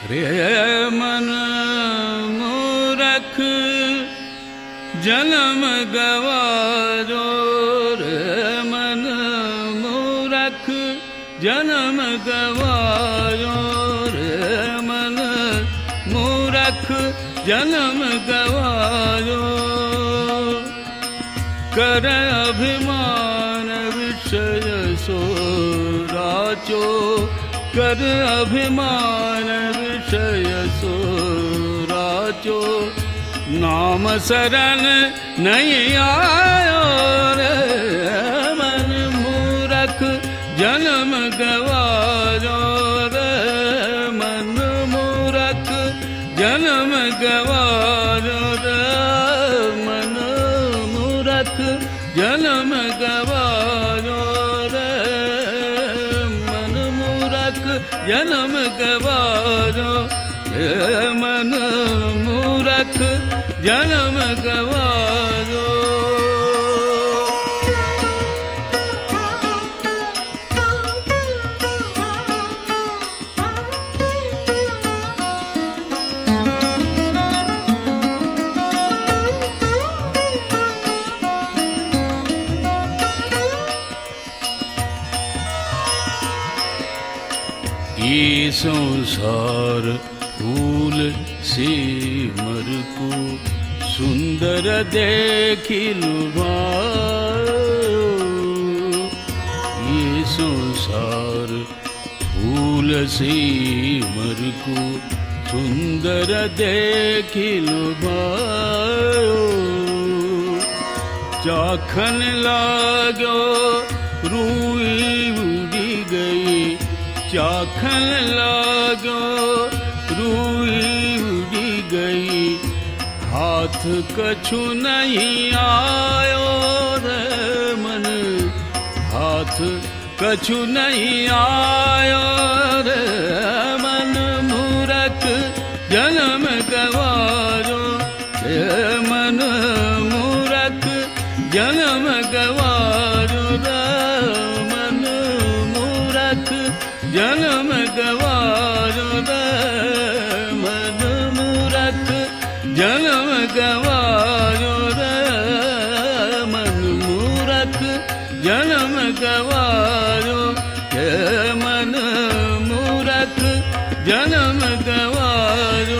रे मन मूरख जन्म गवारो, रे मन मूरख जन्म गवारो, रे मन मूरख जन्म गवारो। कर अभिमान विषय सो राचो, कर अभिमान विषय सो राचो। नाम शरण नहीं आयो, रे मन मूरख जन्म गवारो, रे मन मूरख जन्म गवारो, रे मन मूरख जन्म गवारो, रे मन मूरख जन्म गवारो, रे मन मूरख जन्म गवारो। ये संसार फूल से मर को सुंदर देखी लुभायो। ये संसार फूल से मर को सुंदर देखी लुभायो। चाखन लागो रूई उड़ी गई, चाखन लागो रूई उड़ी गई। हाथ कछु नहीं आयो, रे मन हाथ कछु नहीं आयो, रे मन मूरख जन्म गवारो, रे मन मूरख जन्म गवारो, रे मन मूरख जन्म गवारो, रे मन मूरख जन्म गवारो, रे मन मूरख जन्म गवारो, रे मन मूरख जन्म गवारो।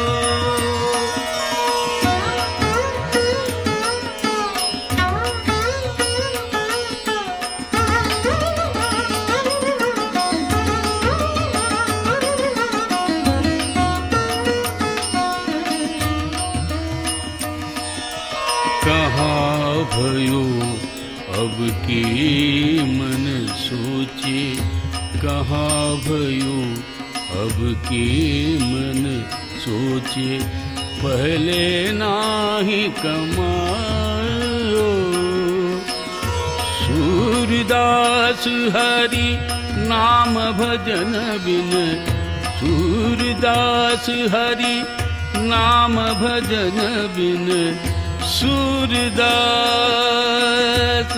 कहाँ भयो अब के मन सोचे, कहाँ भयो अब के मन सोचे। पहले नाही कमायो, सूरदास हरि नाम भजन बिन, सूरदास हरि नाम भजन बिन। सूरदास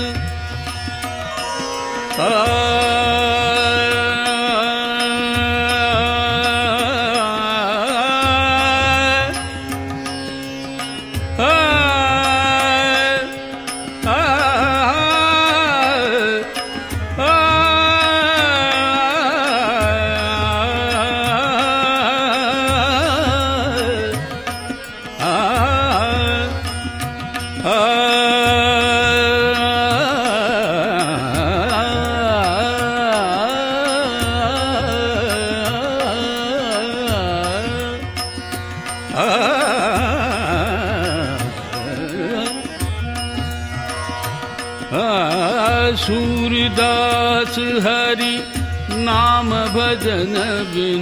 सूरदास हरि नाम भजन बिन,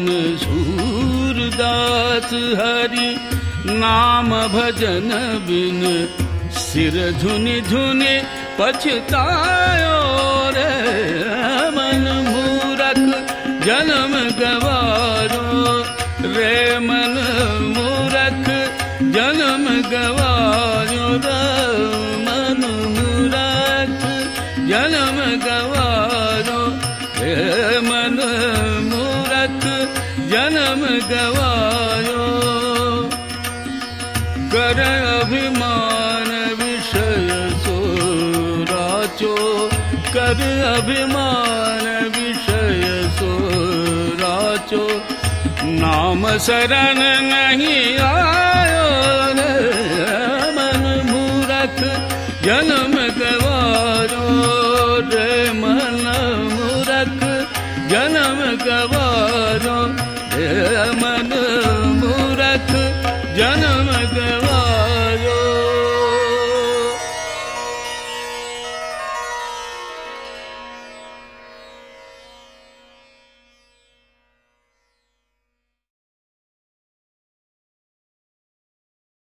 सूरदास हरि नाम भजन बिन। सिर धुनि धुनि पछतायो, रे मन मूरख जन्म गवारो, रे मन मूरख जन्म गवारो, रे मन मूरख जन्म गवारो, रे मन मूरख जन्म गवारो। पर अभिमान विषय सो राचो, नाम शरण नहीं आयो रे मन मूरख जन्म गवारो रे मन मूरख जन्म गवारो रे मन